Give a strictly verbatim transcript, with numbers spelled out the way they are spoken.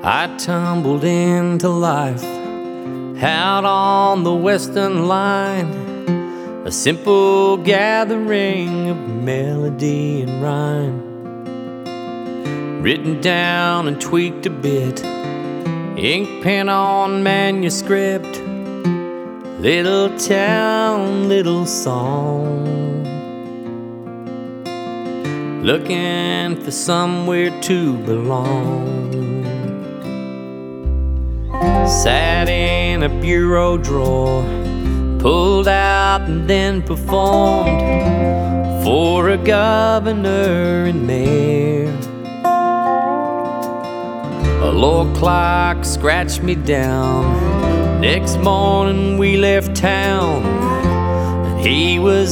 I tumbled into life out on the western line, a simple gathering of melody and rhyme, written down and tweaked a bit, ink pen on manuscript, little town, little song, looking for somewhere to belong. Sat in a bureau drawer, pulled out and then performed for a governor and mayor. A law clerk scratched me down. Next morning we left town, and he was